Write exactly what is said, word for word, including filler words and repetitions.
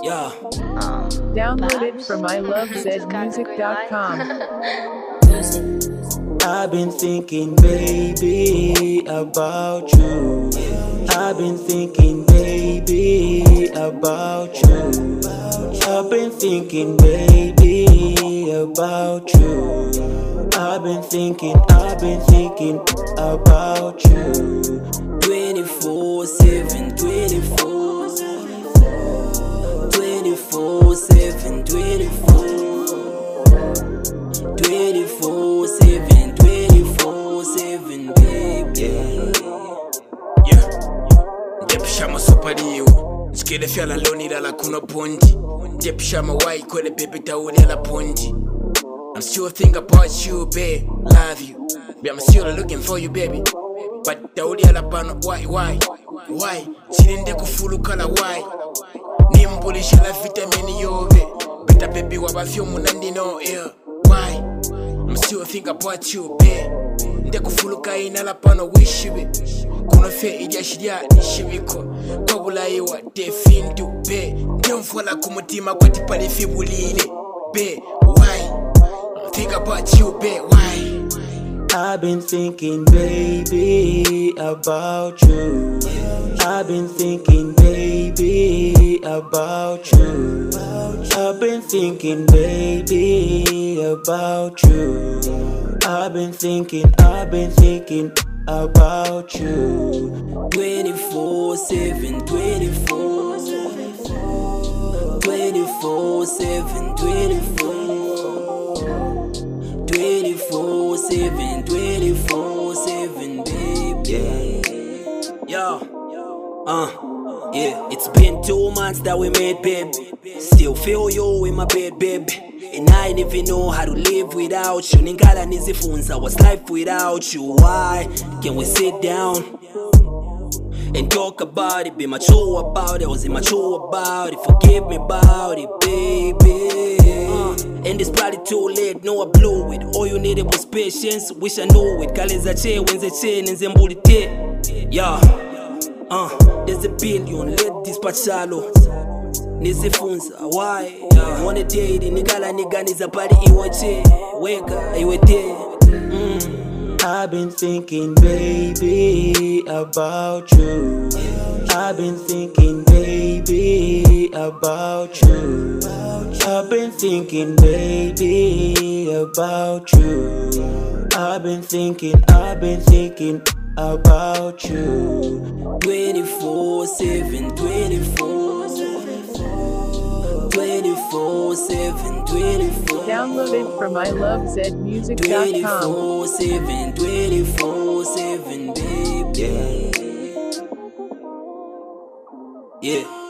Yeah. Um, Download it from I love zed music dot com. I've been thinking, baby, about you. I've been thinking, baby, about you. I've been thinking, baby, about you. I've been thinking, I've been thinking about you. twenty-four seven, twenty-four twenty-four seven, twenty-four twenty-four seven, twenty-four seven, baby. Yeah. Depshama sopariyo. Skele fiala loni la kuno pondi. Depshama wai kole baby tauli la pondi. I'm still thinking about you, babe. Love you. But I'm still looking for you, baby. But tauli la pano why why why? Silinde kufulu kala why? Nimbulisha la vitamini yove. Beta baby wabafyo munandi no yeah. Why? I'm still thinking about you, babe. Ndekufuluka ina la pano wishibe. Kuno fe idia shidia nishibiko. Kwa bulayi wa defindu, babe. Ndemfola kumutima kwa tipali fibulile, babe. Why? I'm thinking about you, babe. Why? I've been thinking, baby, about you. I've been thinking, baby, about you. I've been thinking, baby, about you. I've been thinking, I've been thinking about you. twenty-four seven, twenty-four twenty-four seven, twenty-four twenty-four seven, twenty-four seven, baby. Yo, uh, yeah, it's been two months that we made, babe. Still feel you in my bed, babe. And I ain't even know how to live without you. Ningala nizifunza what's life without you. Why can we sit down and talk about it? Be mature about it, was immature about it. Forgive me about it, baby. Uh, and it's probably too late, no I blew it. All you needed was patience, wish I knew it. Kaleza che, wenze che, nenze mbulite. Yeah, uh, there's a billion, let this pachalo nizifunza, why? Yeah. Wanna date, nigala niganiza pari iwache. Weka, iwete. Mm. I've been thinking, baby, about you. I've been thinking, baby, about you. I've been thinking, baby, about you. I've been thinking, I've been thinking about you. twenty-four seven, twenty-four twenty-four seven, twenty-four Download it from I love zed music dot com. twenty-four seven, twenty-four seven, baby. Yeah. Yeah.